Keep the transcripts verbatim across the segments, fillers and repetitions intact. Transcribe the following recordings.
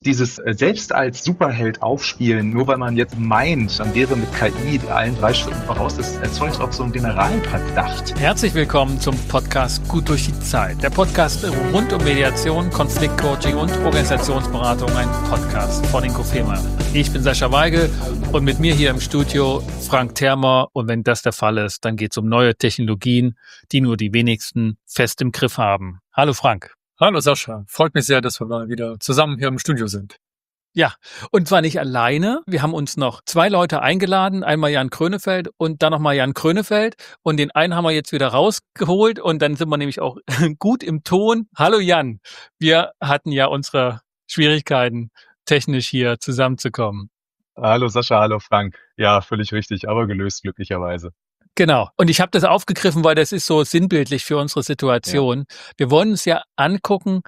Dieses äh, selbst als Superheld aufspielen, nur weil man jetzt meint, man wäre mit K I allen drei Schritten voraus, das erzeugt auch so einen Generalverdacht. Herzlich willkommen zum Podcast Gut durch die Zeit. Der Podcast rund um Mediation, Konfliktcoaching und Organisationsberatung. Ein Podcast von Ingo Fehmer. Ich bin Sascha Weigel und mit mir hier im Studio Frank Thermer. Und wenn das der Fall ist, dann geht es um neue Technologien, die nur die wenigsten fest im Griff haben. Hallo Frank. Hallo Sascha, freut mich sehr, dass wir mal wieder zusammen hier im Studio sind. Ja, und zwar nicht alleine. Wir haben uns noch zwei Leute eingeladen, einmal Jan Krönefeld und dann nochmal Jan Krönefeld. Und den einen haben wir jetzt wieder rausgeholt und dann sind wir nämlich auch gut im Ton. Hallo Jan, wir hatten ja unsere Schwierigkeiten, technisch hier zusammenzukommen. Hallo Sascha, hallo Frank. Ja, völlig richtig, aber gelöst glücklicherweise. Genau. Und ich habe das aufgegriffen, weil das ist so sinnbildlich für unsere Situation. Ja. Wir wollen uns ja angucken,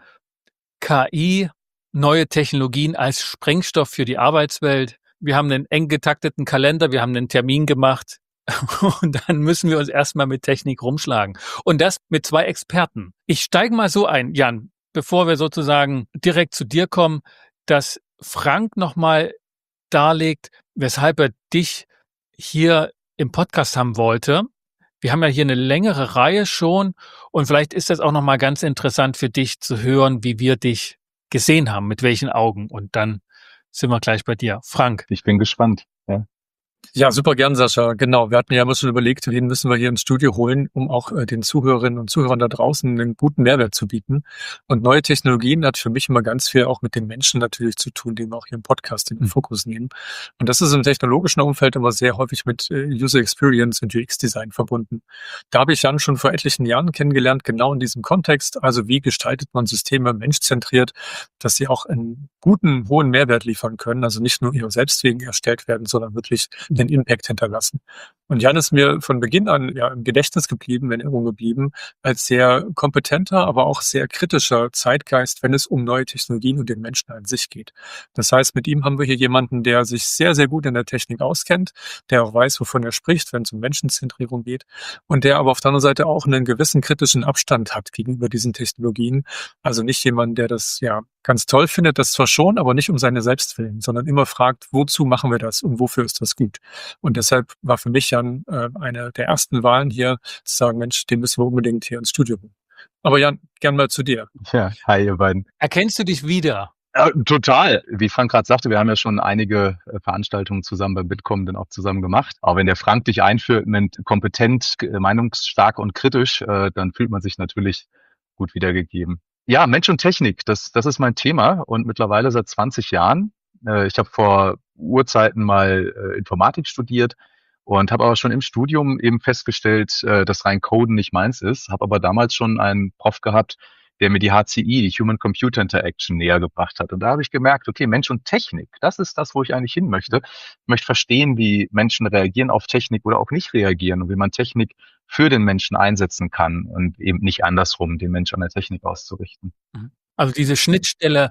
K I, neue Technologien als Sprengstoff für die Arbeitswelt. Wir haben einen eng getakteten Kalender, wir haben einen Termin gemacht und dann müssen wir uns erstmal mit Technik rumschlagen. Und das mit zwei Experten. Ich steige mal so ein, Jan, bevor wir sozusagen direkt zu dir kommen, dass Frank nochmal darlegt, weshalb er dich hier im Podcast haben wollte. Wir haben ja hier eine längere Reihe schon und vielleicht ist das auch nochmal ganz interessant für dich zu hören, wie wir dich gesehen haben, mit welchen Augen. Und dann sind wir gleich bei dir. Frank. Ich bin gespannt. Ja. Ja, super gern, Sascha. Genau, wir hatten ja immer schon überlegt, wen müssen wir hier ins Studio holen, um auch äh, den Zuhörerinnen und Zuhörern da draußen einen guten Mehrwert zu bieten. Und neue Technologien hat für mich immer ganz viel auch mit den Menschen natürlich zu tun, den wir auch hier im Podcast in den Fokus nehmen. Und das ist im technologischen Umfeld immer sehr häufig mit äh, User Experience und U X-Design verbunden. Da habe ich Jan schon vor etlichen Jahren kennengelernt, genau in diesem Kontext. Also wie gestaltet man Systeme menschzentriert, dass sie auch einen guten, hohen Mehrwert liefern können. Also nicht nur ihrer selbst wegen erstellt werden, sondern wirklich den Impact hinterlassen. Und Jan ist mir von Beginn an ja im Gedächtnis geblieben, in Erinnerung geblieben, als sehr kompetenter, aber auch sehr kritischer Zeitgeist, wenn es um neue Technologien und den Menschen an sich geht. Das heißt, mit ihm haben wir hier jemanden, der sich sehr, sehr gut in der Technik auskennt, der auch weiß, wovon er spricht, wenn es um Menschenzentrierung geht und der aber auf der anderen Seite auch einen gewissen kritischen Abstand hat gegenüber diesen Technologien. Also nicht jemand, der das ja ganz toll findet, das zwar schon, aber nicht um seine selbst willen, sondern immer fragt, wozu machen wir das und wofür ist das gut? Und deshalb war für mich Jan äh, eine der ersten Wahlen hier, zu sagen, Mensch, den müssen wir unbedingt hier ins Studio bringen. Aber Jan, gern mal zu dir. Ja, hi ihr beiden. Erkennst du dich wieder? Ja, total. Wie Frank gerade sagte, wir haben ja schon einige äh, Veranstaltungen zusammen bei Bitkom dann auch zusammen gemacht. Aber wenn der Frank dich einführt, nennt kompetent, äh, meinungsstark und kritisch, äh, dann fühlt man sich natürlich gut wiedergegeben. Ja, Mensch und Technik, das, das ist mein Thema und mittlerweile seit zwanzig Jahren. Äh, ich habe vor Urzeiten mal äh, Informatik studiert und habe aber schon im Studium eben festgestellt, äh, dass rein Coden nicht meins ist. Habe aber damals schon einen Prof gehabt, der mir die H C I, die Human-Computer Interaction, näher gebracht hat. Und da habe ich gemerkt, okay, Mensch und Technik, das ist das, wo ich eigentlich hin möchte. Ich möchte verstehen, wie Menschen reagieren auf Technik oder auch nicht reagieren und wie man Technik für den Menschen einsetzen kann und eben nicht andersrum, den Menschen an der Technik auszurichten. Also diese Schnittstelle,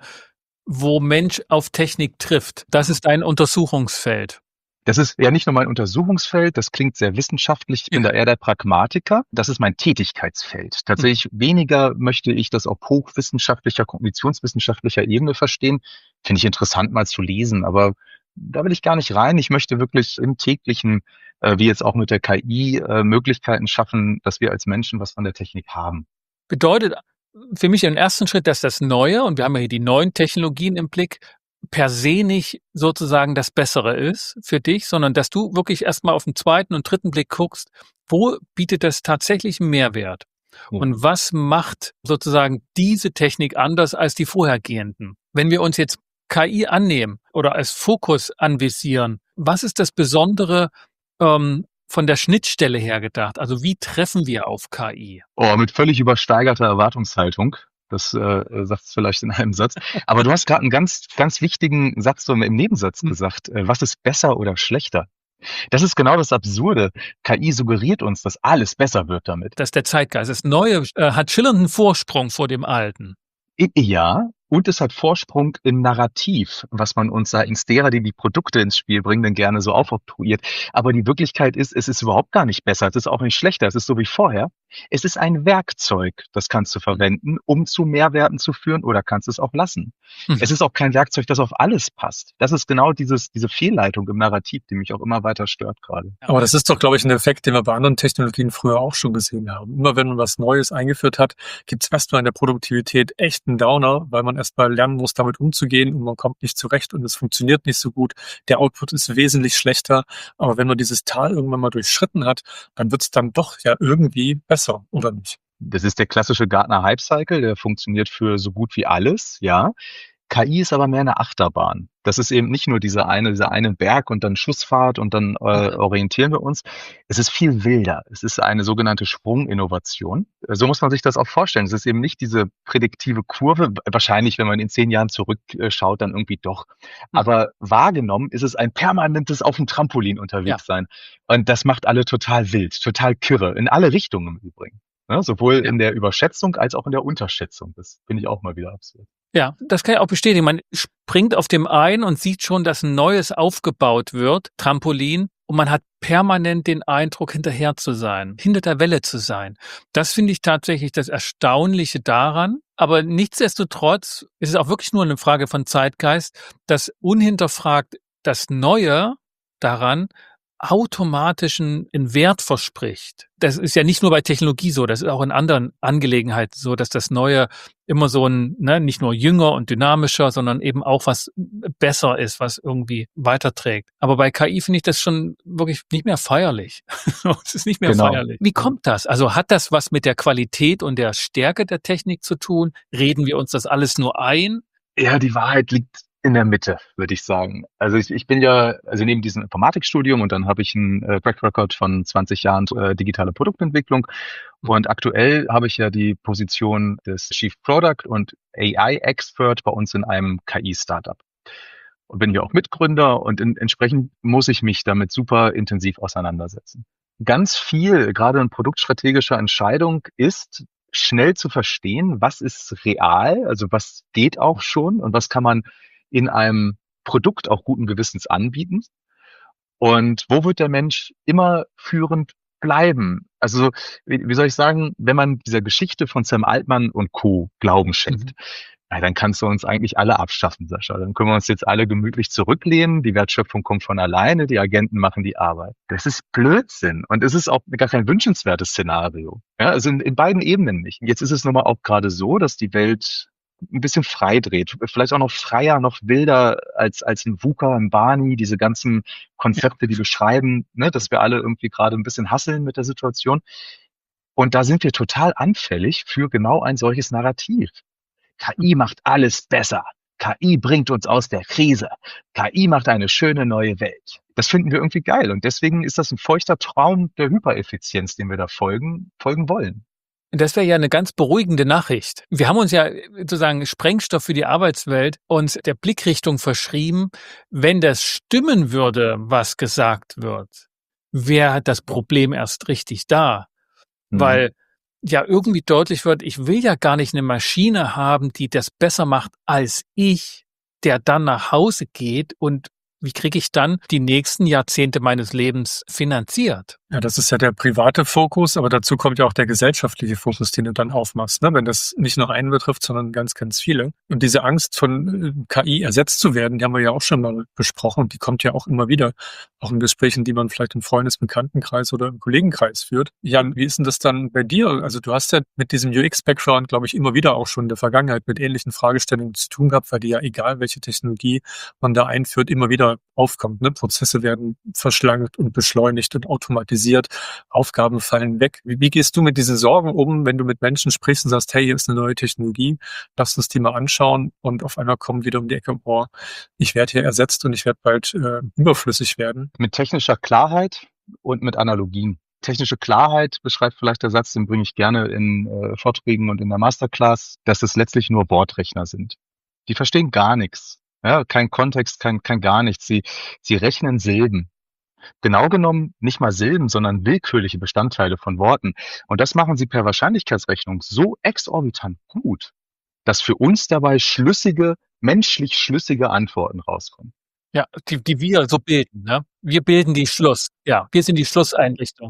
wo Mensch auf Technik trifft, das ist ein Untersuchungsfeld. Das ist ja nicht nur mein Untersuchungsfeld, das klingt sehr wissenschaftlich, ich bin ja. da eher der Pragmatiker. Das ist mein Tätigkeitsfeld. Tatsächlich mhm. weniger möchte ich das auf hochwissenschaftlicher, kognitionswissenschaftlicher Ebene verstehen. Finde ich interessant mal zu lesen, aber da will ich gar nicht rein. Ich möchte wirklich im täglichen, äh, wie jetzt auch mit der K I, äh, Möglichkeiten schaffen, dass wir als Menschen was von der Technik haben. Bedeutet für mich im ersten Schritt, dass das Neue, und wir haben ja hier die neuen Technologien im Blick, per se nicht sozusagen das Bessere ist für dich, sondern dass du wirklich erstmal auf den zweiten und dritten Blick guckst, wo bietet das tatsächlich einen Mehrwert? Ja. Und was macht sozusagen diese Technik anders als die vorhergehenden? Wenn wir uns jetzt K I annehmen oder als Fokus anvisieren, was ist das Besondere ähm, von der Schnittstelle her gedacht? Also wie treffen wir auf K I? Oh, mit völlig übersteigerter Erwartungshaltung. Das äh, sagt es vielleicht in einem Satz. Aber du hast gerade einen ganz, ganz wichtigen Satz so im Nebensatz gesagt. Äh, was ist besser oder schlechter? Das ist genau das Absurde. K I suggeriert uns, dass alles besser wird damit. Das ist der Zeitgeist. Das Neue äh, hat schillernden Vorsprung vor dem Alten. Ja, und es hat Vorsprung im Narrativ, was man uns seitens derer, die die Produkte ins Spiel bringen, dann gerne so aufoktroyiert. Aber die Wirklichkeit ist, es ist überhaupt gar nicht besser. Es ist auch nicht schlechter. Es ist so wie vorher. Es ist ein Werkzeug, das kannst du verwenden, um zu Mehrwerten zu führen oder kannst es auch lassen. Mhm. Es ist auch kein Werkzeug, das auf alles passt. Das ist genau dieses, diese Fehlleitung im Narrativ, die mich auch immer weiter stört gerade. Aber das ist doch, glaube ich, ein Effekt, den wir bei anderen Technologien früher auch schon gesehen haben. Immer wenn man was Neues eingeführt hat, gibt es erstmal in der Produktivität echt einen Downer, weil man erstmal lernen muss, damit umzugehen und man kommt nicht zurecht und es funktioniert nicht so gut. Der Output ist wesentlich schlechter. Aber wenn man dieses Tal irgendwann mal durchschritten hat, dann wird es dann doch ja irgendwie besser, oder nicht? Das ist der klassische Gartner Hype Cycle, der funktioniert für so gut wie alles, ja. K I ist aber mehr eine Achterbahn. Das ist eben nicht nur dieser eine, dieser eine Berg und dann Schussfahrt und dann äh, orientieren wir uns. Es ist viel wilder. Es ist eine sogenannte Sprunginnovation. So muss man sich das auch vorstellen. Es ist eben nicht diese prädiktive Kurve. Wahrscheinlich, wenn man in zehn Jahren zurückschaut, dann irgendwie doch. Aber wahrgenommen ist es ein permanentes auf dem Trampolin unterwegs sein. Und das macht alle total wild, total kirre. In alle Richtungen im Übrigen. Ja, sowohl in der Überschätzung als auch in der Unterschätzung. Das finde ich auch mal wieder absurd. Ja, das kann ich auch bestätigen. Man springt auf dem ein und sieht schon, dass ein neues aufgebaut wird, Trampolin, und man hat permanent den Eindruck, hinterher zu sein, hinter der Welle zu sein. Das finde ich tatsächlich das Erstaunliche daran. Aber nichtsdestotrotz ist es auch wirklich nur eine Frage von Zeitgeist, dass unhinterfragt das Neue daran automatischen einen Wert verspricht. Das ist ja nicht nur bei Technologie so, das ist auch in anderen Angelegenheiten so, dass das Neue immer so ein, ne, nicht nur jünger und dynamischer, sondern eben auch was besser ist, was irgendwie weiterträgt. Aber bei K I finde ich das schon wirklich nicht mehr feierlich. Es ist nicht mehr Genau. feierlich. Wie kommt das? Also hat das was mit der Qualität und der Stärke der Technik zu tun? Reden wir uns das alles nur ein? Ja, die Wahrheit liegt in der Mitte, würde ich sagen. Also ich, ich bin ja, also neben diesem Informatikstudium und dann habe ich einen äh, Track Record von zwanzig Jahren äh, digitale Produktentwicklung und aktuell habe ich ja die Position des Chief Product und A I Expert bei uns in einem K I-Startup. Und bin ja auch Mitgründer und in, entsprechend muss ich mich damit super intensiv auseinandersetzen. Ganz viel, gerade in produktstrategischer Entscheidung, ist schnell zu verstehen, was ist real, also was geht auch schon und was kann man in einem Produkt auch guten Gewissens anbieten. Und wo wird der Mensch immer führend bleiben? Also, wie, wie soll ich sagen, wenn man dieser Geschichte von Sam Altman und Co. Glauben schenkt, mhm. na, dann kannst du uns eigentlich alle abschaffen, Sascha. Dann können wir uns jetzt alle gemütlich zurücklehnen. Die Wertschöpfung kommt von alleine, die Agenten machen die Arbeit. Das ist Blödsinn. Und es ist auch gar kein wünschenswertes Szenario. Ja, also in, in beiden Ebenen nicht. Jetzt ist es nun mal auch gerade so, dass die Welt ein bisschen frei dreht, vielleicht auch noch freier, noch wilder als als ein VUCA, ein Barney, diese ganzen Konzepte, die beschreiben, ne, dass wir alle irgendwie gerade ein bisschen hasseln mit der Situation. Und da sind wir total anfällig für genau ein solches Narrativ. K I macht alles besser. K I bringt uns aus der Krise. K I macht eine schöne neue Welt. Das finden wir irgendwie geil. Und deswegen ist das ein feuchter Traum der Hypereffizienz, dem wir da folgen, folgen wollen. Das wäre ja eine ganz beruhigende Nachricht. Wir haben uns ja sozusagen Sprengstoff für die Arbeitswelt und der Blickrichtung verschrieben. Wenn das stimmen würde, was gesagt wird, wäre das Problem erst richtig da. Mhm. Weil ja irgendwie deutlich wird, ich will ja gar nicht eine Maschine haben, die das besser macht als ich, der dann nach Hause geht und wie kriege ich dann die nächsten Jahrzehnte meines Lebens finanziert? Ja, das ist ja der private Fokus, aber dazu kommt ja auch der gesellschaftliche Fokus, den du dann aufmachst, ne? Wenn das nicht nur einen betrifft, sondern ganz, ganz viele. Und diese Angst von K I ersetzt zu werden, die haben wir ja auch schon mal besprochen und die kommt ja auch immer wieder, auch in Gesprächen, die man vielleicht im Freundes-, Bekanntenkreis oder im Kollegenkreis führt. Jan, wie ist denn das dann bei dir? Also du hast ja mit diesem U X-Background, glaube ich, immer wieder auch schon in der Vergangenheit mit ähnlichen Fragestellungen zu tun gehabt, weil die ja, egal welche Technologie man da einführt, immer wieder aufkommt. Ne? Prozesse werden verschlankt und beschleunigt und automatisiert. Aufgaben fallen weg. Wie, wie gehst du mit diesen Sorgen um, wenn du mit Menschen sprichst und sagst, hey, hier ist eine neue Technologie, lass uns die mal anschauen und auf einmal kommen wieder um die Ecke, boah, ich werde hier ersetzt und ich werde bald äh, überflüssig werden. Mit technischer Klarheit und mit Analogien. Technische Klarheit beschreibt vielleicht der Satz, den bringe ich gerne in äh, Vorträgen und in der Masterclass, dass es letztlich nur Bordrechner sind. Die verstehen gar nichts. Ja, kein Kontext, kein, kein gar nichts. Sie, sie rechnen Silben. Genau genommen nicht mal Silben, sondern willkürliche Bestandteile von Worten. Und das machen sie per Wahrscheinlichkeitsrechnung so exorbitant gut, dass für uns dabei schlüssige, menschlich schlüssige Antworten rauskommen. Ja, die, die wir so bilden, ne? Wir bilden die Schluss. Ja, wir sind die Schlusseinrichtung.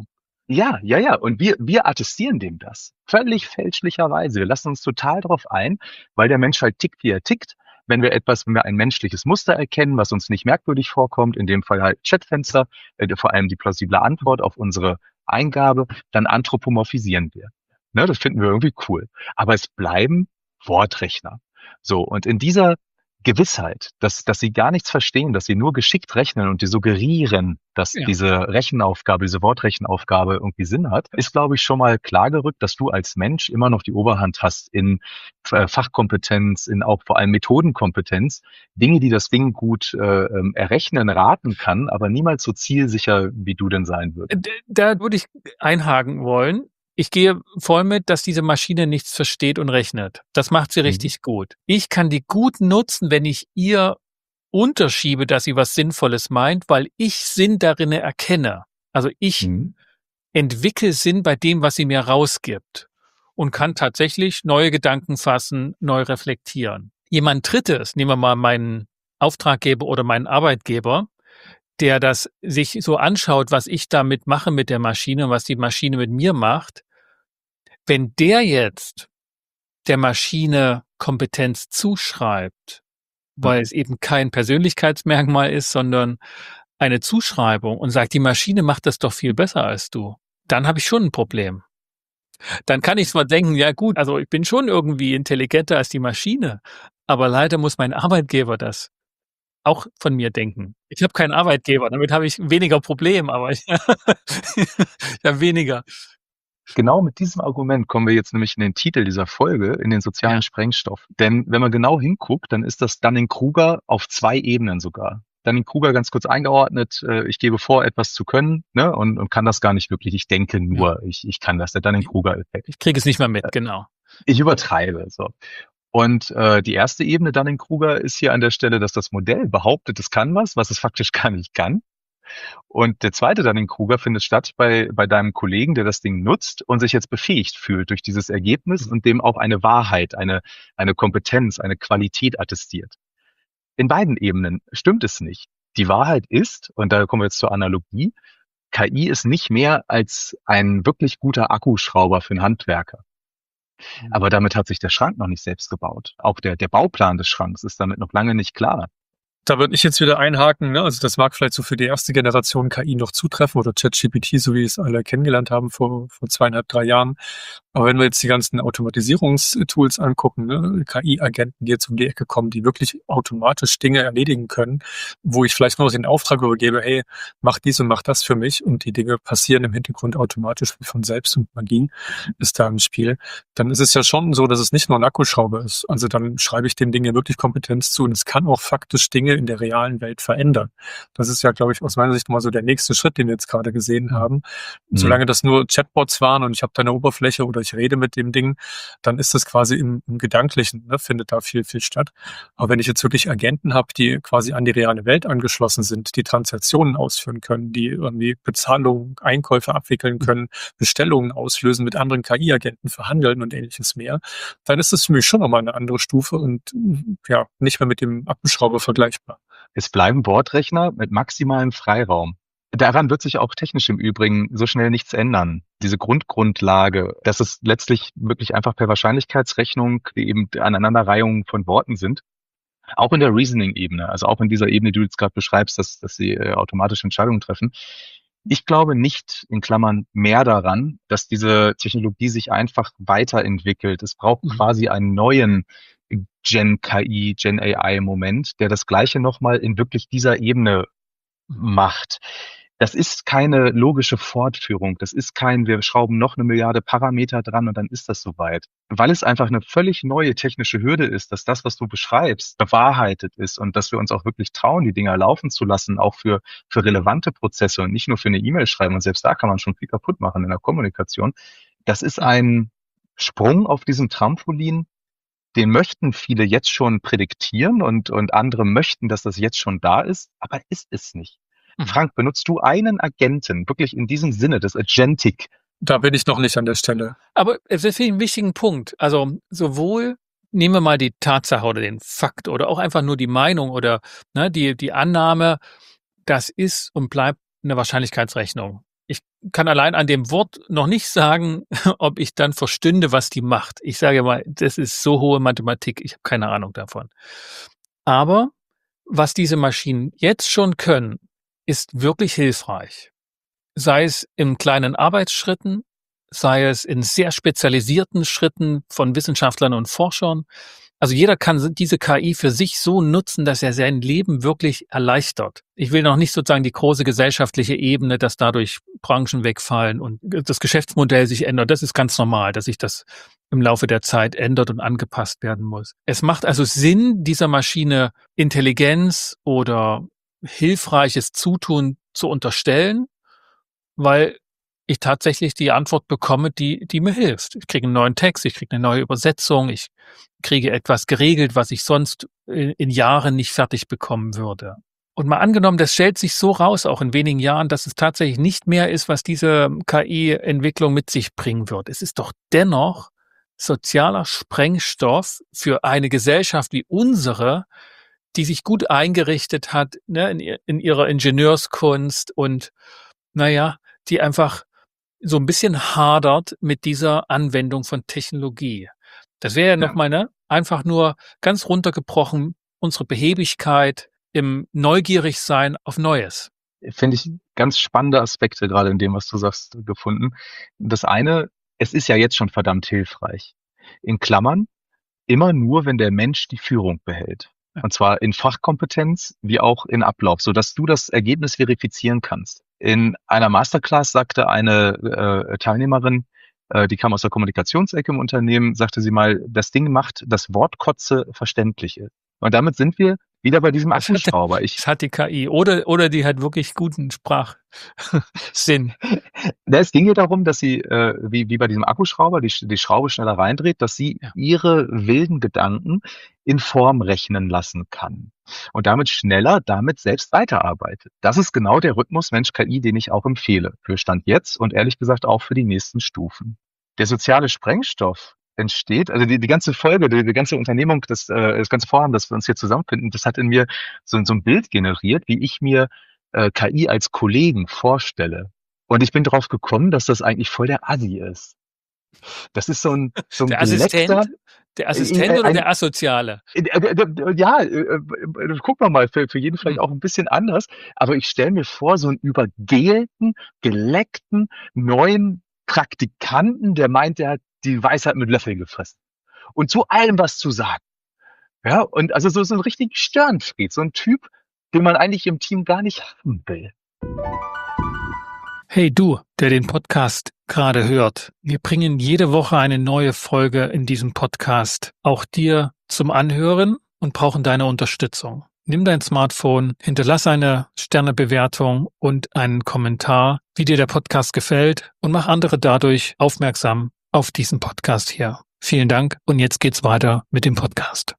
Ja, ja, ja. Und wir, wir attestieren dem das. Völlig fälschlicherweise. Wir lassen uns total darauf ein, weil der Mensch halt tickt, wie er tickt. Wenn wir etwas, wenn wir ein menschliches Muster erkennen, was uns nicht merkwürdig vorkommt, in dem Fall halt Chatfenster, äh, vor allem die plausible Antwort auf unsere Eingabe, dann anthropomorphisieren wir. Ne, das finden wir irgendwie cool. Aber es bleiben Wortrechner. So, und in dieser Gewissheit, dass, dass sie gar nichts verstehen, dass sie nur geschickt rechnen und die suggerieren, dass Ja. diese Rechenaufgabe, diese Wortrechenaufgabe irgendwie Sinn hat, ist, glaube ich, schon mal klargerückt, dass du als Mensch immer noch die Oberhand hast in äh, Fachkompetenz, in auch vor allem Methodenkompetenz, Dinge, die das Ding gut äh, ähm, errechnen, raten kann, aber niemals so zielsicher, wie du denn sein würdest. D- Da würde ich einhaken wollen. Ich gehe voll mit, dass diese Maschine nichts versteht und rechnet. Das macht sie Mhm. richtig gut. Ich kann die gut nutzen, wenn ich ihr unterschiebe, dass sie was Sinnvolles meint, weil ich Sinn darin erkenne. Also ich Mhm. entwickle Sinn bei dem, was sie mir rausgibt und kann tatsächlich neue Gedanken fassen, neu reflektieren. Jemand Drittes, nehmen wir mal meinen Auftraggeber oder meinen Arbeitgeber, der das sich so anschaut, was ich damit mache mit der Maschine und was die Maschine mit mir macht, wenn der jetzt der Maschine Kompetenz zuschreibt, weil es eben kein Persönlichkeitsmerkmal ist, sondern eine Zuschreibung und sagt, die Maschine macht das doch viel besser als du, dann habe ich schon ein Problem. Dann kann ich zwar denken, ja gut, also ich bin schon irgendwie intelligenter als die Maschine, aber leider muss mein Arbeitgeber das auch von mir denken. Ich habe keinen Arbeitgeber, damit habe ich weniger Problem, aber ich, ich habe weniger. Genau mit diesem Argument kommen wir jetzt nämlich in den Titel dieser Folge, in den sozialen Ja. Sprengstoff. Denn wenn man genau hinguckt, dann ist das Dunning-Kruger auf zwei Ebenen sogar. Dunning-Kruger ganz kurz eingeordnet, äh, ich gebe vor, etwas zu können, ne, und, und kann das gar nicht wirklich. Ich denke nur, ich, ich kann das, der Dunning-Kruger-Effekt. Ich kriege es nicht mehr mit, genau. Ich übertreibe so. Und äh, die erste Ebene Dunning-Kruger ist hier an der Stelle, dass das Modell behauptet, es kann was, was es faktisch gar nicht kann. Und der zweite Dunning-Kruger findet statt bei, bei deinem Kollegen, der das Ding nutzt und sich jetzt befähigt fühlt durch dieses Ergebnis und dem auch eine Wahrheit, eine, eine Kompetenz, eine Qualität attestiert. In beiden Ebenen stimmt es nicht. Die Wahrheit ist, und da kommen wir jetzt zur Analogie, K I ist nicht mehr als ein wirklich guter Akkuschrauber für einen Handwerker. Aber damit hat sich der Schrank noch nicht selbst gebaut. Auch der, der Bauplan des Schranks ist damit noch lange nicht klar. Da würde ich jetzt wieder einhaken, ne? Also das mag vielleicht so für die erste Generation K I noch zutreffen oder ChatGPT, so wie es alle kennengelernt haben vor, vor zweieinhalb, drei Jahren. Aber wenn wir jetzt die ganzen Automatisierungstools angucken, ne? K I-Agenten, die jetzt um die Ecke kommen, die wirklich automatisch Dinge erledigen können, wo ich vielleicht nur den Auftrag übergebe, hey, mach dies und mach das für mich und die Dinge passieren im Hintergrund automatisch wie von selbst und Magie ist da im Spiel, dann ist es ja schon so, dass es nicht nur ein Akkuschrauber ist. Also dann schreibe ich dem Ding ja wirklich Kompetenz zu und es kann auch faktisch Dinge in der realen Welt verändern. Das ist ja, glaube ich, aus meiner Sicht mal so der nächste Schritt, den wir jetzt gerade gesehen haben. Mhm. Solange das nur Chatbots waren und ich habe da eine Oberfläche oder ich rede mit dem Ding, dann ist das quasi im, im Gedanklichen, ne, findet da viel, viel statt. Aber wenn ich jetzt wirklich Agenten habe, die quasi an die reale Welt angeschlossen sind, die Transaktionen ausführen können, die irgendwie Bezahlung, Einkäufe abwickeln können, Bestellungen auslösen, mit anderen K I-Agenten verhandeln und ähnliches mehr, dann ist das für mich schon nochmal eine andere Stufe und ja, nicht mehr mit dem Akkuschrauber vergleichbar. Es bleiben Bordrechner mit maximalem Freiraum. Daran wird sich auch technisch im Übrigen so schnell nichts ändern. Diese Grundgrundlage, dass es letztlich wirklich einfach per Wahrscheinlichkeitsrechnung eben Aneinanderreihungen von Worten sind, auch in der Reasoning-Ebene, also auch in dieser Ebene, die du jetzt gerade beschreibst, dass, dass sie äh, automatisch Entscheidungen treffen. Ich glaube nicht, in Klammern, mehr daran, dass diese Technologie sich einfach weiterentwickelt. Es braucht Mhm. quasi einen neuen Gen-K I, Gen-A I-Moment, der das Gleiche nochmal in wirklich dieser Ebene macht. Das ist keine logische Fortführung. Das ist kein, wir schrauben noch eine Milliarde Parameter dran und dann ist das soweit. Weil es einfach eine völlig neue technische Hürde ist, dass das, was du beschreibst, bewahrheitet ist und dass wir uns auch wirklich trauen, die Dinger laufen zu lassen, auch für, für relevante Prozesse und nicht nur für eine E-Mail schreiben. Und selbst da kann man schon viel kaputt machen in der Kommunikation. Das ist ein Sprung auf diesem Trampolin, den möchten viele jetzt schon prädiktieren und, und andere möchten, dass das jetzt schon da ist, aber ist es nicht. Mhm. Frank, benutzt du einen Agenten wirklich in diesem Sinne des Agentic? Da bin ich noch nicht an der Stelle. Aber es ist ein wichtigen Punkt. Also sowohl nehmen wir mal die Tatsache oder den Fakt oder auch einfach nur die Meinung oder ne, die, die Annahme, das ist und bleibt eine Wahrscheinlichkeitsrechnung. Ich kann allein an dem Wort noch nicht sagen, ob ich dann verstünde, was die macht. Ich sage mal, das ist so hohe Mathematik, ich habe keine Ahnung davon. Aber was diese Maschinen jetzt schon können, ist wirklich hilfreich. Sei es in kleinen Arbeitsschritten, sei es in sehr spezialisierten Schritten von Wissenschaftlern und Forschern. Also jeder kann diese K I für sich so nutzen, dass er sein Leben wirklich erleichtert. Ich will noch nicht sozusagen die große gesellschaftliche Ebene, dass dadurch Branchen wegfallen und das Geschäftsmodell sich ändert. Das ist ganz normal, dass sich das im Laufe der Zeit ändert und angepasst werden muss. Es macht also Sinn, dieser Maschine Intelligenz oder hilfreiches Zutun zu unterstellen, weil ich tatsächlich die Antwort bekomme, die, die mir hilft. Ich kriege einen neuen Text, ich kriege eine neue Übersetzung, ich kriege etwas geregelt, was ich sonst in, in Jahren nicht fertig bekommen würde. Und mal angenommen, das stellt sich so raus, auch in wenigen Jahren, dass es tatsächlich nicht mehr ist, was diese K I-Entwicklung mit sich bringen wird. Es ist doch dennoch sozialer Sprengstoff für eine Gesellschaft wie unsere, die sich gut eingerichtet hat, ne, in, in ihrer Ingenieurskunst und, naja, die einfach so ein bisschen hadert mit dieser Anwendung von Technologie. Das wäre ja nochmal, ne, einfach nur ganz runtergebrochen, unsere Behebigkeit im Neugierigsein auf Neues. Finde ich ganz spannende Aspekte gerade in dem, was du sagst, gefunden. Das eine, es ist ja jetzt schon verdammt hilfreich. In Klammern, immer nur, wenn der Mensch die Führung behält. Und zwar in Fachkompetenz wie auch in Ablauf, sodass du das Ergebnis verifizieren kannst. In einer Masterclass sagte eine äh, Teilnehmerin, äh, die kam aus der Kommunikationsecke im Unternehmen, sagte sie mal, das Ding macht das Wort Kotze verständlich. Und damit sind wir wieder bei diesem Akkuschrauber. Ich, Das hat die K I. Oder, oder die hat wirklich guten Sprachsinn. Es ging ihr darum, dass sie, äh, wie, wie bei diesem Akkuschrauber, die, die Schraube schneller reindreht, dass sie ja. ihre wilden Gedanken in Form rechnen lassen kann. Und damit schneller, damit selbst weiterarbeitet. Das ist genau der Rhythmus Mensch-K I, den ich auch empfehle. Für Stand jetzt und ehrlich gesagt auch für die nächsten Stufen. Der soziale Sprengstoff entsteht, also die, die ganze Folge, die, die ganze Unternehmung, das, äh, das ganze Vorhaben, das wir uns hier zusammenfinden, das hat in mir so, so ein Bild generiert, wie ich mir äh, K I als Kollegen vorstelle. Und ich bin drauf gekommen, dass das eigentlich voll der Assi ist. Das ist so ein, so ein der Assistent, der Assistent äh, ein, oder der Asoziale? Äh, äh, ja, äh, äh, gucken wir mal, für, für jeden vielleicht auch ein bisschen anders. Aber ich stelle mir vor, so einen übergelten, geleckten, neuen Praktikanten, der meint, der hat die Weisheit mit Löffeln gefressen. Und zu allem was zu sagen. Ja, und also so, so ein richtig Störenfried, so ein Typ, den man eigentlich im Team gar nicht haben will. Hey du, der den Podcast gerade hört. Wir bringen jede Woche eine neue Folge in diesem Podcast, auch dir zum Anhören und brauchen deine Unterstützung. Nimm dein Smartphone, hinterlass eine Sternebewertung und einen Kommentar, wie dir der Podcast gefällt und mach andere dadurch aufmerksam auf diesen Podcast hier. Vielen Dank und jetzt geht's weiter mit dem Podcast.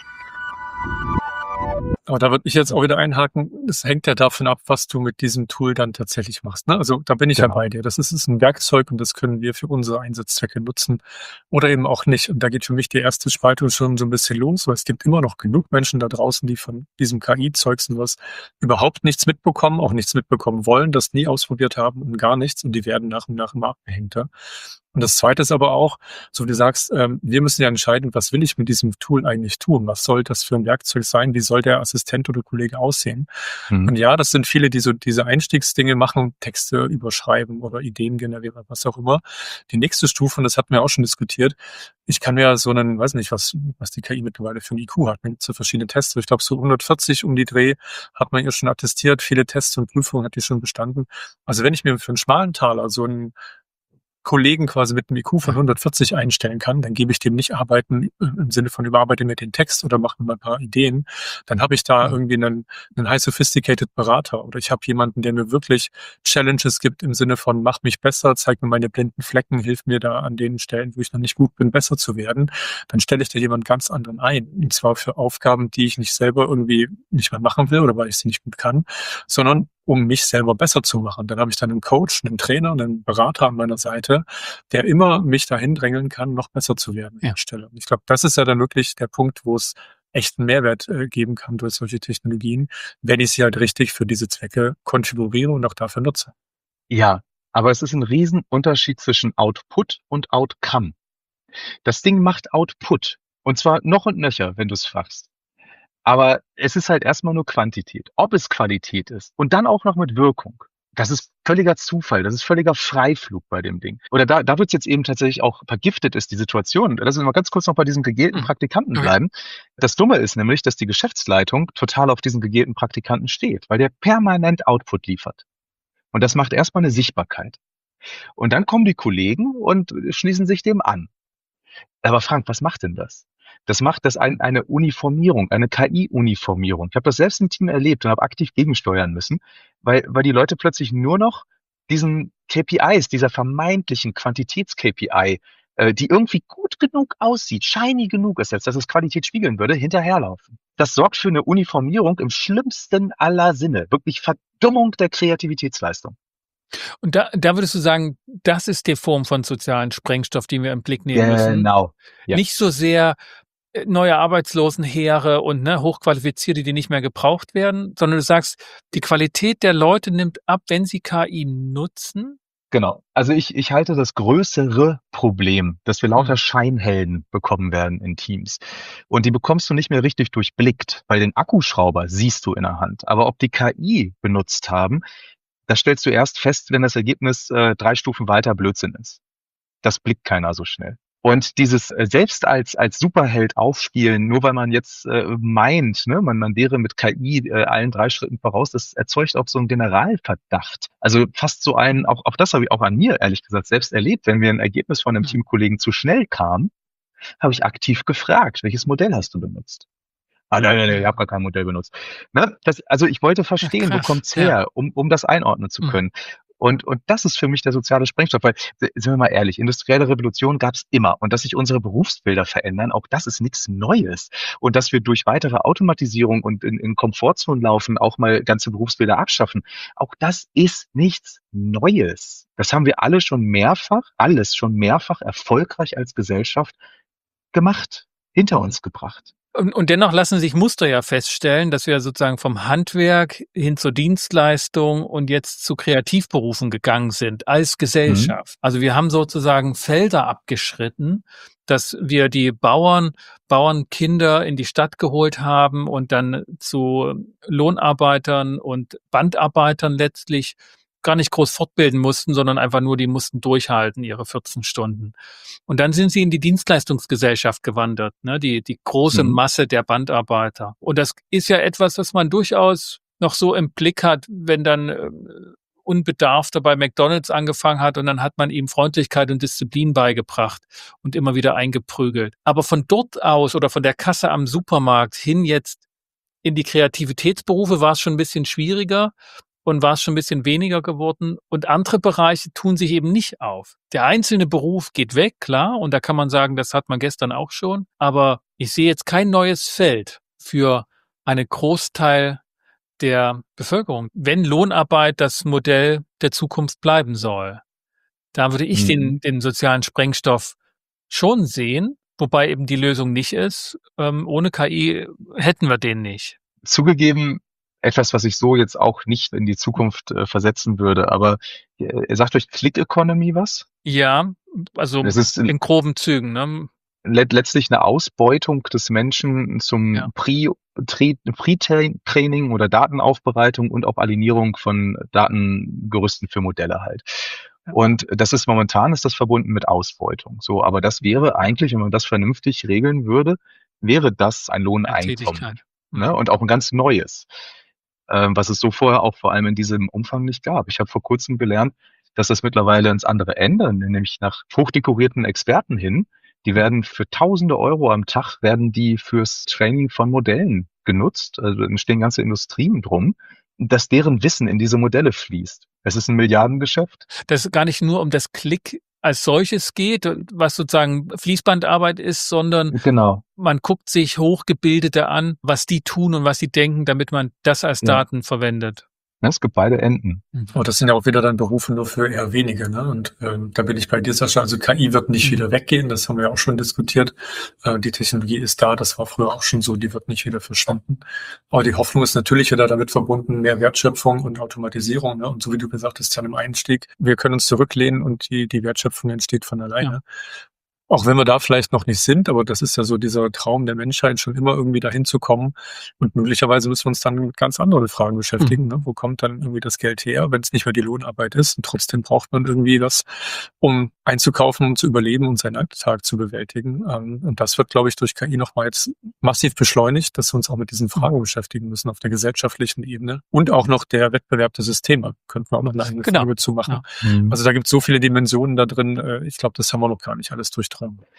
Aber da würde ich jetzt auch wieder einhaken, es hängt ja davon ab, was du mit diesem Tool dann tatsächlich machst. Ne? Also da bin ich genau. ja bei dir. Das ist, ist ein Werkzeug und das können wir für unsere Einsatzzwecke nutzen oder eben auch nicht. Und da geht für mich die erste Spaltung schon so ein bisschen los, weil es gibt immer noch genug Menschen da draußen, die von diesem K I-Zeugs und was überhaupt nichts mitbekommen, auch nichts mitbekommen wollen, das nie ausprobiert haben und gar nichts und die werden nach und nach immer abgehängter. Und das Zweite ist aber auch, so wie du sagst, ähm, wir müssen ja entscheiden, was will ich mit diesem Tool eigentlich tun? Was soll das für ein Werkzeug sein? Wie soll der Assistent oder Kollege aussehen? Mhm. Und ja, das sind viele, die so diese Einstiegsdinge machen, Texte überschreiben oder Ideen generieren, was auch immer. Die nächste Stufe, und das hatten wir auch schon diskutiert, ich kann mir so einen, weiß nicht, was, was die K I mittlerweile für ein I Q hat, mit so verschiedene Tests. Ich glaube, so hundertvierzig um die Dreh hat man ihr schon attestiert. Viele Tests und Prüfungen hat die schon bestanden. Also wenn ich mir für einen schmalen Taler so einen Kollegen quasi mit einem I Q von hundertvierzig einstellen kann, dann gebe ich dem nicht Arbeiten im Sinne von überarbeite mir den Text oder mache mir mal ein paar Ideen. Dann habe ich da irgendwie einen, einen high sophisticated Berater oder ich habe jemanden, der mir wirklich Challenges gibt im Sinne von mach mich besser, zeig mir meine blinden Flecken, hilf mir da an den Stellen, wo ich noch nicht gut bin, besser zu werden. Dann stelle ich da jemand ganz anderen ein. Und zwar für Aufgaben, die ich nicht selber irgendwie nicht mehr machen will oder weil ich sie nicht gut kann, sondern um mich selber besser zu machen. Dann habe ich dann einen Coach, einen Trainer, einen Berater an meiner Seite, der immer mich dahin drängeln kann, noch besser zu werden an der Stelle. Und ich glaube, das ist ja dann wirklich der Punkt, wo es echten Mehrwert äh, geben kann durch solche Technologien, wenn ich sie halt richtig für diese Zwecke konfiguriere und auch dafür nutze. Ja, Aber es ist ein Riesenunterschied zwischen Output und Outcome. Das Ding macht Output. Und zwar noch und nöcher, wenn du es fragst. Aber es ist halt erstmal nur Quantität. Ob es Qualität ist und dann auch noch mit Wirkung. Das ist völliger Zufall, das ist völliger Freiflug bei dem Ding. Oder da, da wird es jetzt eben tatsächlich auch vergiftet ist, die Situation. Lass uns mal ganz kurz noch bei diesem gegelten Mhm. Praktikanten Okay. bleiben. Das Dumme ist nämlich, dass die Geschäftsleitung total auf diesen gegelten Praktikanten steht, weil der permanent Output liefert. Und das macht erstmal eine Sichtbarkeit. Und dann kommen die Kollegen und schließen sich dem an. Aber Frank, was macht denn das? Das macht das ein, eine Uniformierung, eine K I-Uniformierung. Ich habe das selbst im Team erlebt und habe aktiv gegensteuern müssen, weil, weil die Leute plötzlich nur noch diesen K P Is, dieser vermeintlichen Quantitäts-K P I, äh, die irgendwie gut genug aussieht, shiny genug ist jetzt, dass es Qualität spiegeln würde, hinterherlaufen. Das sorgt für eine Uniformierung im schlimmsten aller Sinne. Wirklich Verdummung der Kreativitätsleistung. Und da, da würdest du sagen, das ist die Form von sozialen Sprengstoff, den wir im Blick nehmen müssen. Genau. Ja. Nicht so sehr äh, neue Arbeitslosenheere und ne, Hochqualifizierte, die nicht mehr gebraucht werden, sondern du sagst, die Qualität der Leute nimmt ab, wenn sie K I nutzen. Genau. Also ich, ich halte das größere Problem, dass wir lauter Hm. Scheinhelden bekommen werden in Teams. Und die bekommst du nicht mehr richtig durchblickt, weil den Akkuschrauber siehst du in der Hand. Aber ob die K I benutzt haben, das stellst du erst fest, wenn das Ergebnis äh, drei Stufen weiter Blödsinn ist. Das blickt keiner so schnell. Und dieses äh, selbst als als Superheld aufspielen, nur weil man jetzt äh, meint, ne, man, man wäre mit K I äh, allen drei Schritten voraus, das erzeugt auch so einen Generalverdacht. Also fast so einen, auch, auch das habe ich auch an mir ehrlich gesagt selbst erlebt, wenn mir ein Ergebnis von einem Hm. Teamkollegen zu schnell kam, habe ich aktiv gefragt, welches Modell hast du benutzt? Ah, nein, nein, nein, ich habe gar kein Modell benutzt. Ne? Das, also ich wollte verstehen, wo krass, kommt's ja. her, um, um das einordnen zu Hm. können. Und, und das ist für mich der soziale Sprengstoff, weil, se- sind wir mal ehrlich, industrielle Revolution gab's immer. Und dass sich unsere Berufsbilder verändern, auch das ist nichts Neues. Und dass wir durch weitere Automatisierung und in, in Komfortzonen laufen, auch mal ganze Berufsbilder abschaffen, auch das ist nichts Neues. Das haben wir alle schon mehrfach, alles schon mehrfach erfolgreich als Gesellschaft gemacht, hinter uns gebracht. Und, und dennoch lassen sich Muster ja feststellen, dass wir sozusagen vom Handwerk hin zur Dienstleistung und jetzt zu Kreativberufen gegangen sind als Gesellschaft. Also wir haben sozusagen Felder abgeschritten, dass wir die Bauern, Bauernkinder in die Stadt geholt haben und dann zu Lohnarbeitern und Bandarbeitern letztlich gar nicht groß fortbilden mussten, sondern einfach nur, die mussten durchhalten, ihre vierzehn Stunden. Und dann sind sie in die Dienstleistungsgesellschaft gewandert, ne, die, die große Mhm. Masse der Bandarbeiter. Und das ist ja etwas, was man durchaus noch so im Blick hat, wenn dann äh, Unbedarfter bei McDonald's angefangen hat und dann hat man ihm Freundlichkeit und Disziplin beigebracht und immer wieder eingeprügelt. Aber von dort aus oder von der Kasse am Supermarkt hin jetzt in die Kreativitätsberufe war es schon ein bisschen schwieriger und war es schon ein bisschen weniger geworden. Und andere Bereiche tun sich eben nicht auf. Der einzelne Beruf geht weg, klar, und da kann man sagen, das hat man gestern auch schon. Aber ich sehe jetzt kein neues Feld für einen Großteil der Bevölkerung, wenn Lohnarbeit das Modell der Zukunft bleiben soll. Da würde ich Mhm. den, den sozialen Sprengstoff schon sehen, wobei eben die Lösung nicht ist, ähm, ohne K I hätten wir den nicht. Zugegeben, etwas, was ich so jetzt auch nicht in die Zukunft äh, versetzen würde, aber äh, sagt euch Click Economy was? Ja, also Das ist in groben Zügen, ne? let letztlich eine Ausbeutung des Menschen zum Ja. Pre Tre- Pre-Training oder Datenaufbereitung und auch Alinierung von Datengerüsten für Modelle halt. Ja. Und das ist momentan ist das verbunden mit Ausbeutung. So, aber das wäre eigentlich, wenn man das vernünftig regeln würde, wäre das ein Eine Lohneinkommen. Tätigkeit. Ne? Mhm. Und auch ein ganz neues, ähm, was es so vorher auch vor allem in diesem Umfang nicht gab. Ich habe vor kurzem gelernt, dass das mittlerweile ins andere Ende, nämlich nach hochdekorierten Experten hin, die werden für tausende Euro am Tag, werden die fürs Training von Modellen genutzt. Also entstehen ganze Industrien drum, dass deren Wissen in diese Modelle fließt. Es ist ein Milliardengeschäft. Dass es gar nicht nur um das Klick als solches geht, was sozusagen Fließbandarbeit ist, sondern Genau. man guckt sich Hochgebildete an, was die tun und was sie denken, damit man das als Ja. Daten verwendet. Es gibt beide Enden. Aber das sind ja auch wieder dann Berufe nur für eher wenige, ne? Und ähm, da bin ich bei dir, Sascha. Also K I wird nicht Mhm. wieder weggehen, das haben wir ja auch schon diskutiert. Äh, die Technologie ist da, das war früher auch schon so, die wird nicht wieder verschwinden. Aber die Hoffnung ist natürlich wieder damit verbunden, mehr Wertschöpfung und Automatisierung, ne? Und so wie du gesagt hast, Jan, im Einstieg, wir können uns zurücklehnen und die, die Wertschöpfung entsteht von alleine. Ja. Auch wenn wir da vielleicht noch nicht sind, aber das ist ja so dieser Traum der Menschheit, schon immer irgendwie dahin zu kommen. Und möglicherweise müssen wir uns dann mit ganz anderen Fragen beschäftigen. Ne? Wo kommt dann irgendwie das Geld her, wenn es nicht mehr die Lohnarbeit ist? Und trotzdem braucht man irgendwie was, um einzukaufen und zu überleben und seinen Alltag zu bewältigen. Ähm, und das wird, glaube ich, durch K I nochmal jetzt massiv beschleunigt, dass wir uns auch mit diesen Fragen beschäftigen müssen auf der gesellschaftlichen Ebene. Und auch noch der Wettbewerb der Systeme. Könnten wir auch noch eine eigene Genau. Folge zu machen. Ja. Mhm. Also da gibt es so viele Dimensionen da drin. Äh, ich glaube, das haben wir noch gar nicht alles durchdrungen.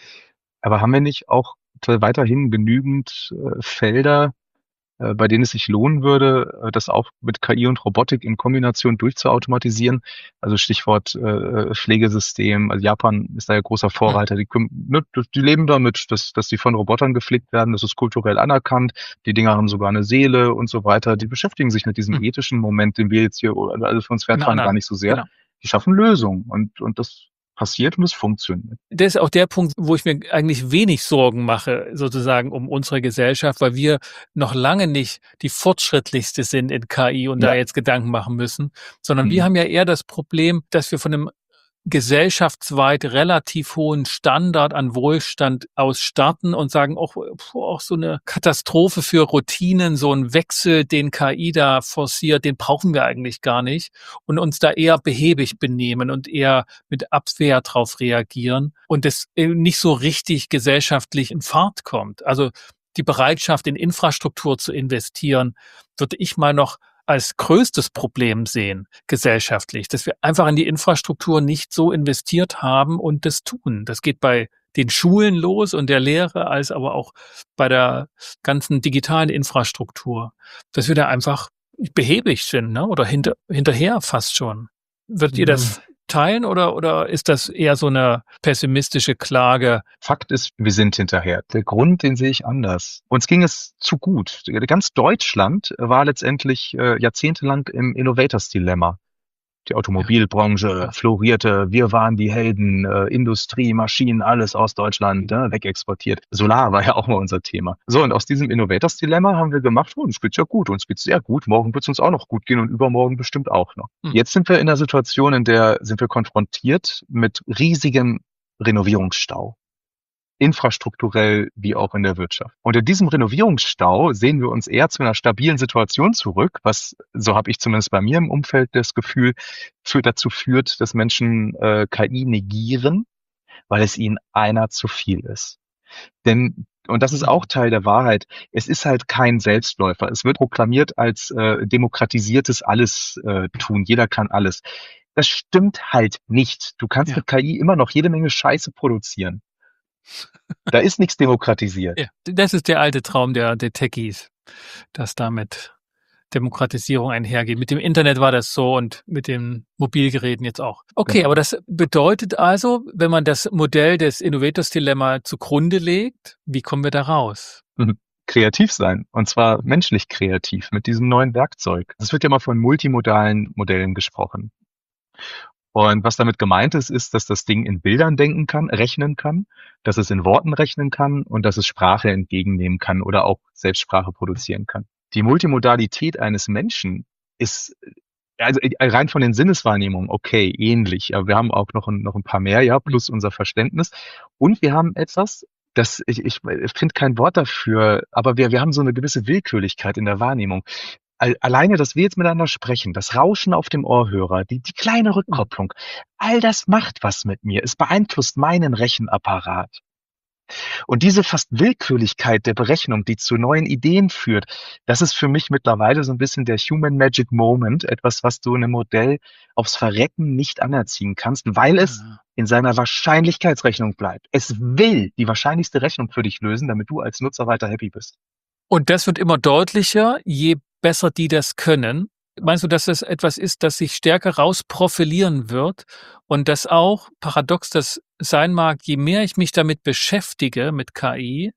Aber haben wir nicht auch weiterhin genügend äh, Felder, äh, bei denen es sich lohnen würde, äh, das auch mit K I und Robotik in Kombination durchzuautomatisieren? Also Stichwort äh, Pflegesystem. Also Japan ist da ja großer Vorreiter. Die, küm- ne, die leben damit, dass, dass die von Robotern gepflegt werden. Das ist kulturell anerkannt. Die Dinger haben sogar eine Seele und so weiter. Die beschäftigen sich mit diesem Hm. ethischen Moment, den wir jetzt hier alle für uns wegfahren, Genau. gar nicht so sehr. Genau. Die schaffen Lösungen und, und das passiert und es funktioniert. Das ist auch der Punkt, wo ich mir eigentlich wenig Sorgen mache, sozusagen um unsere Gesellschaft, weil wir noch lange nicht die fortschrittlichste sind in K I und Ja. da jetzt Gedanken machen müssen, sondern Mhm. wir haben ja eher das Problem, dass wir von einem gesellschaftsweit relativ hohen Standard an Wohlstand aus starten und sagen, auch, auch so eine Katastrophe für Routinen, so ein Wechsel, den K I da forciert, den brauchen wir eigentlich gar nicht und uns da eher behäbig benehmen und eher mit Abwehr drauf reagieren und das nicht so richtig gesellschaftlich in Fahrt kommt. Also die Bereitschaft, in Infrastruktur zu investieren, würde ich mal noch als größtes Problem sehen, gesellschaftlich, dass wir einfach in die Infrastruktur nicht so investiert haben und das tun. Das geht bei den Schulen los und der Lehre, als aber auch bei der ganzen digitalen Infrastruktur, dass wir da einfach behäbig sind, ne? Oder hinter, hinterher fast schon. Würdet ihr das teilen oder, oder ist das eher so eine pessimistische Klage? Fakt ist, wir sind hinterher. Der Grund, den sehe ich anders. Uns ging es zu gut. Ganz Deutschland war letztendlich äh, jahrzehntelang im Innovators-Dilemma. Die Automobilbranche Ja. florierte, wir waren die Helden, äh, Industrie, Maschinen, alles aus Deutschland, ne, wegexportiert. Solar war ja auch mal unser Thema. So, und aus diesem Innovators-Dilemma haben wir gemacht, oh, uns geht's ja gut, uns geht's sehr gut, morgen wird's uns auch noch gut gehen und übermorgen bestimmt auch noch. Hm. Jetzt sind wir in einer Situation, in der sind wir konfrontiert mit riesigem Renovierungsstau. Infrastrukturell wie auch in der Wirtschaft. Und in diesem Renovierungsstau sehen wir uns eher zu einer stabilen Situation zurück, was, so habe ich zumindest bei mir im Umfeld das Gefühl, für, dazu führt, dass Menschen äh, K I negieren, weil es ihnen einer zu viel ist. Denn, und das ist auch Teil der Wahrheit, es ist halt kein Selbstläufer. Es wird proklamiert als äh, demokratisiertes Alles äh, tun. Jeder kann alles. Das stimmt halt nicht. Du kannst Ja. mit K I immer noch jede Menge Scheiße produzieren. Da ist nichts demokratisiert. Ja, das ist der alte Traum der, der Techies, dass damit Demokratisierung einhergeht. Mit dem Internet war das so und mit den Mobilgeräten jetzt auch. Okay, Genau. aber das bedeutet also, wenn man das Modell des Innovators-Dilemma zugrunde legt, wie kommen wir da raus? Kreativ sein. Und zwar menschlich kreativ mit diesem neuen Werkzeug. Es wird ja mal von multimodalen Modellen gesprochen. Und was damit gemeint ist, ist, dass das Ding in Bildern denken kann, rechnen kann, dass es in Worten rechnen kann und dass es Sprache entgegennehmen kann oder auch selbst Sprache produzieren kann. Die Multimodalität eines Menschen ist, also rein von den Sinneswahrnehmungen, okay, ähnlich. Aber wir haben auch noch ein, noch ein paar mehr, ja, plus unser Verständnis. Und wir haben etwas, das, ich, ich finde kein Wort dafür, aber wir, wir haben so eine gewisse Willkürlichkeit in der Wahrnehmung. Alleine, dass wir jetzt miteinander sprechen, das Rauschen auf dem Ohrhörer, die, die kleine Rückkopplung, all das macht was mit mir. Es beeinflusst meinen Rechenapparat. Und diese fast Willkürlichkeit der Berechnung, die zu neuen Ideen führt, das ist für mich mittlerweile so ein bisschen der Human Magic Moment, etwas, was du in einem Modell aufs Verrecken nicht anerziehen kannst, weil es in seiner Wahrscheinlichkeitsrechnung bleibt. Es will die wahrscheinlichste Rechnung für dich lösen, damit du als Nutzer weiter happy bist. Und das wird immer deutlicher, je besser die das können. Meinst du, dass das etwas ist, das sich stärker rausprofilieren wird und das auch, paradox das sein mag, je mehr ich mich damit beschäftige, mit K I,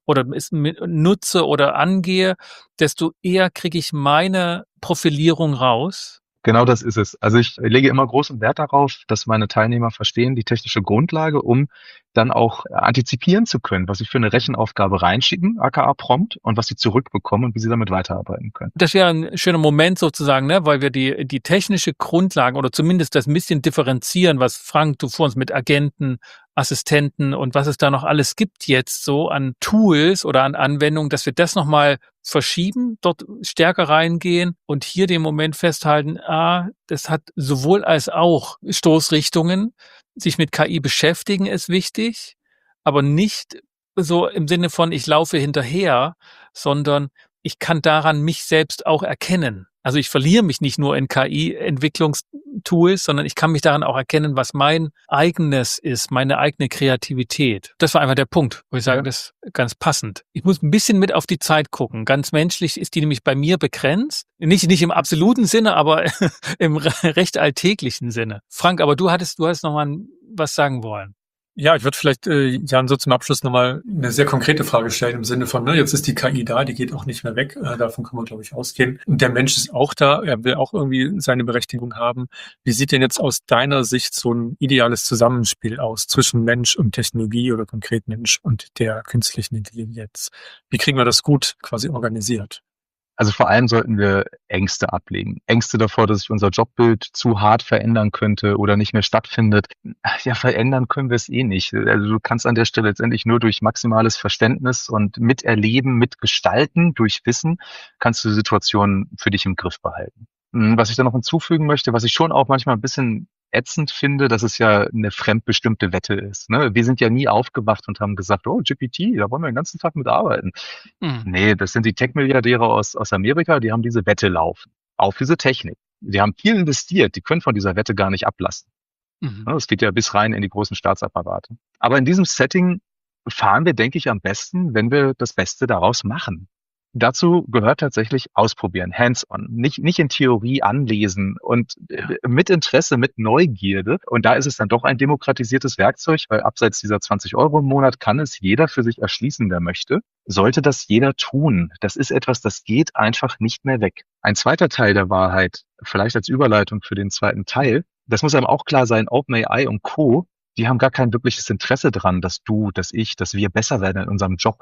oder es mit- nutze oder angehe, desto eher kriege ich meine Profilierung raus. Genau das ist es. Also ich lege immer großen Wert darauf, dass meine Teilnehmer verstehen die technische Grundlage, um dann auch antizipieren zu können, was sie für eine Rechenaufgabe reinschicken, aka Prompt, und was sie zurückbekommen und wie sie damit weiterarbeiten können. Das wäre ein schöner Moment sozusagen, ne, weil wir die, die technische Grundlage oder zumindest das ein bisschen differenzieren, was Frank, du vor uns mit Agenten, Assistenten und was es da noch alles gibt jetzt so an Tools oder an Anwendungen, dass wir das nochmal verschieben, dort stärker reingehen und hier den Moment festhalten, ah, das hat sowohl als auch Stoßrichtungen. Sich mit K I beschäftigen ist wichtig, aber nicht so im Sinne von, ich laufe hinterher, sondern ich kann daran mich selbst auch erkennen. Also ich verliere mich nicht nur in K I-Entwicklungstools, sondern ich kann mich daran auch erkennen, was mein eigenes ist, meine eigene Kreativität. Das war einfach der Punkt, wo ich sage, Ja. das ist ganz passend. Ich muss ein bisschen mit auf die Zeit gucken. Ganz menschlich ist die nämlich bei mir begrenzt. Nicht, nicht im absoluten Sinne, aber im recht alltäglichen Sinne. Frank, aber du hattest, du hattest noch mal was sagen wollen. Ja, ich würde vielleicht, äh, Jan, so zum Abschluss nochmal eine sehr konkrete Frage stellen im Sinne von, ne, jetzt ist die K I da, die geht auch nicht mehr weg, äh, davon kann man, glaube ich, ausgehen. Und der Mensch ist auch da, er will auch irgendwie seine Berechtigung haben. Wie sieht denn jetzt aus deiner Sicht so ein ideales Zusammenspiel aus zwischen Mensch und Technologie oder konkret Mensch und der künstlichen Intelligenz? Wie kriegen wir das gut quasi organisiert? Also vor allem sollten wir Ängste ablegen. Ängste davor, dass sich unser Jobbild zu hart verändern könnte oder nicht mehr stattfindet. Ja, verändern können wir es eh nicht. Also du kannst an der Stelle letztendlich nur durch maximales Verständnis und Miterleben, Mitgestalten, durch Wissen, kannst du die Situation für dich im Griff behalten. Was ich da noch hinzufügen möchte, was ich schon auch manchmal ein bisschen ätzend finde, dass es ja eine fremdbestimmte Wette ist. Ne? Wir sind ja nie aufgewacht und haben gesagt, oh, G P T, da wollen wir den ganzen Tag mit arbeiten. Hm. Nee, das sind die Tech-Milliardäre aus, aus Amerika, die haben diese Wette laufen. Auf diese Technik. Die haben viel investiert, die können von dieser Wette gar nicht ablassen. Mhm. Das geht ja bis rein in die großen Staatsapparate. Aber in diesem Setting fahren wir, denke ich, am besten, wenn wir das Beste daraus machen. Dazu gehört tatsächlich ausprobieren, hands-on, nicht, nicht in Theorie anlesen und äh, mit Interesse, mit Neugierde. Und da ist es dann doch ein demokratisiertes Werkzeug, weil abseits dieser zwanzig Euro im Monat kann es jeder für sich erschließen, der möchte. Sollte das jeder tun. Das ist etwas, das geht einfach nicht mehr weg. Ein zweiter Teil der Wahrheit, vielleicht als Überleitung für den zweiten Teil, das muss einem auch klar sein, OpenAI und Co., die haben gar kein wirkliches Interesse dran, dass du, dass ich, dass wir besser werden in unserem Job.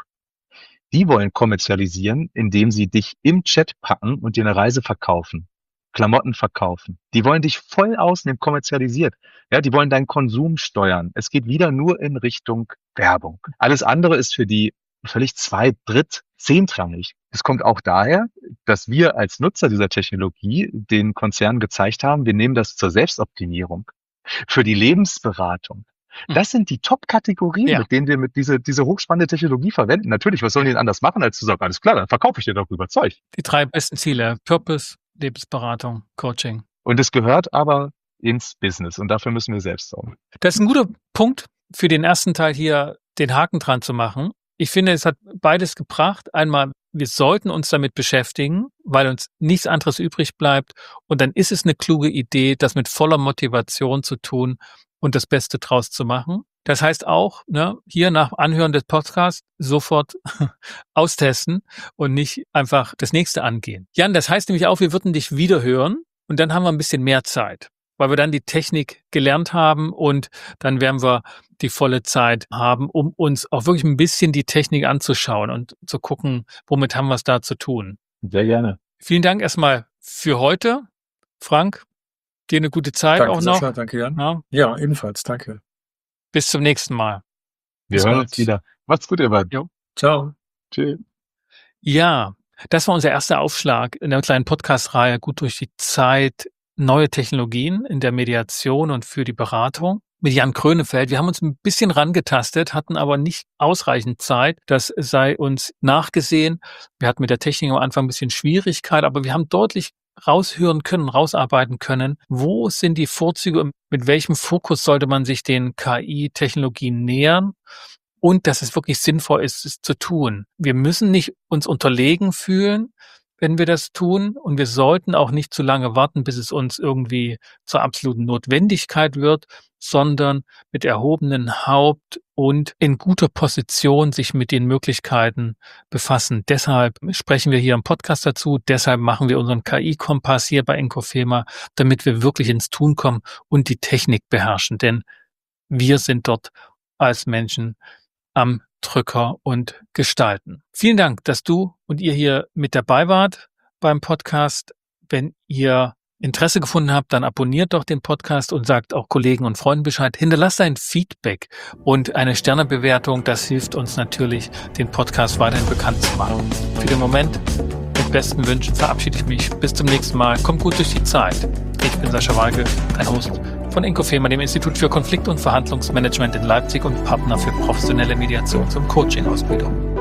Die wollen kommerzialisieren, indem sie dich im Chat packen und dir eine Reise verkaufen, Klamotten verkaufen. Die wollen dich voll ausnehmen, kommerzialisiert. Ja, die wollen deinen Konsum steuern. Es geht wieder nur in Richtung Werbung. Alles andere ist für die völlig zweit-, dritt-, zehntrangig. Es kommt auch daher, dass wir als Nutzer dieser Technologie den Konzernen gezeigt haben, wir nehmen das zur Selbstoptimierung, für die Lebensberatung. Das sind die Top-Kategorien, Ja. mit denen wir mit diese, diese hochspannende Technologie verwenden. Natürlich, was sollen die denn anders machen, als zu sagen, alles klar, dann verkaufe ich dir doch überzeugt. Die drei besten Ziele: Purpose, Lebensberatung, Coaching. Und es gehört aber ins Business und dafür müssen wir selbst sorgen. Das ist ein guter Punkt für den ersten Teil hier, den Haken dran zu machen. Ich finde, es hat beides gebracht. Einmal, wir sollten uns damit beschäftigen, weil uns nichts anderes übrig bleibt. Und dann ist es eine kluge Idee, das mit voller Motivation zu tun und das Beste draus zu machen. Das heißt auch, ne, hier nach Anhören des Podcasts sofort austesten und nicht einfach das nächste angehen. Jan, das heißt nämlich auch, wir würden dich wieder hören und dann haben wir ein bisschen mehr Zeit, weil wir dann die Technik gelernt haben und dann werden wir die volle Zeit haben, um uns auch wirklich ein bisschen die Technik anzuschauen und zu gucken, womit haben wir es da zu tun. Sehr gerne. Vielen Dank erstmal für heute. Frank, dir eine gute Zeit Danke, auch noch. Sascha, danke, Jan. Ja, Ja, ebenfalls, danke. bis zum nächsten Mal. Wir Bis hören bald. uns wieder. Macht's gut, ihr beiden. Ciao. Tschüss. Ja, das war unser erster Aufschlag in der kleinen Podcast-Reihe Gut durch die Zeit, neue Technologien in der Mediation und für die Beratung mit Jan Krönefeld. Wir haben uns ein bisschen rangetastet, hatten aber nicht ausreichend Zeit. Das sei uns nachgesehen. Wir hatten mit der Technik am Anfang ein bisschen Schwierigkeit, aber wir haben deutlich raushören können, rausarbeiten können, wo sind die Vorzüge, mit welchem Fokus sollte man sich den K I-Technologien nähern und dass es wirklich sinnvoll ist, es zu tun. Wir müssen nicht uns unterlegen fühlen, wenn wir das tun. Und wir sollten auch nicht zu lange warten, bis es uns irgendwie zur absoluten Notwendigkeit wird, sondern mit erhobenem Haupt und in guter Position sich mit den Möglichkeiten befassen. Deshalb sprechen wir hier im Podcast dazu. Deshalb machen wir unseren K I-Kompass hier bei Inkofema, damit wir wirklich ins Tun kommen und die Technik beherrschen. Denn wir sind dort als Menschen am Drücker und gestalten. Vielen Dank, dass du und ihr hier mit dabei wart beim Podcast. Wenn ihr Interesse gefunden habt, dann abonniert doch den Podcast und sagt auch Kollegen und Freunden Bescheid. Hinterlasst ein Feedback und eine Sternebewertung. Das hilft uns natürlich, den Podcast weiterhin bekannt zu machen. Für den Moment, mit besten Wünschen, verabschiede ich mich. Bis zum nächsten Mal. Kommt gut durch die Zeit. Ich bin Sascha Walke, ein Host von Inkofema, dem Institut für Konflikt- und Verhandlungsmanagement in Leipzig und Partner für professionelle Mediations- und Coaching-Ausbildung.